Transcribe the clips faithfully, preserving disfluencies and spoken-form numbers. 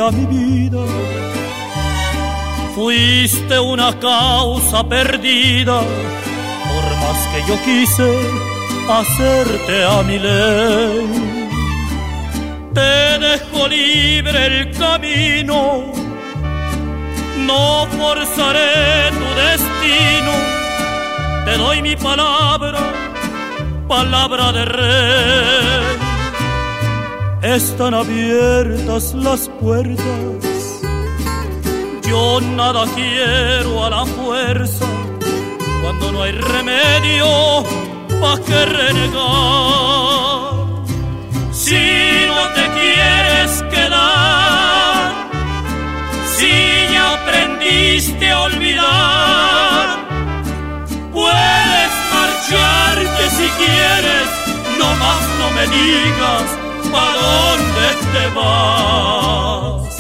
a mi vida. Fuiste una causa perdida, por más que yo quise hacerte a mi ley. Te dejo libre el camino, no forzaré tu destino. Te doy mi palabra, palabra de rey. Están abiertas las puertas, yo nada quiero a la fuerza. Cuando no hay remedio, ¿pa' qué renegar? Si no te quieres quedar, si ya aprendiste a olvidar, puedes marcharte si quieres, no más no me digas ¿pa' dónde te vas?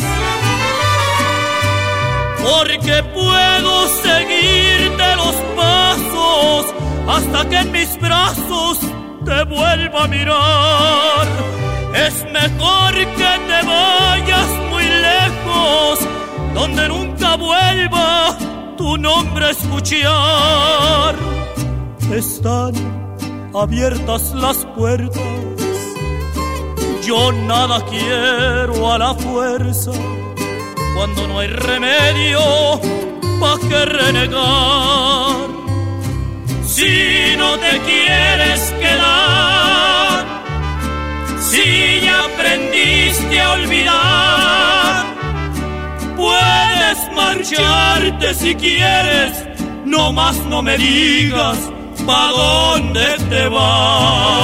Porque puedo seguirte los pasos hasta que en mis brazos te vuelva a mirar. Es mejor que te vayas muy lejos, donde nunca vuelva tu nombre a escuchar. Están abiertas las puertas, yo nada quiero a la fuerza. Cuando no hay remedio, ¿pa' qué renegar? Si no te quieres quedar, si ya aprendiste a olvidar, puedes marcharte si quieres, no más no me digas ¿pa' dónde te vas?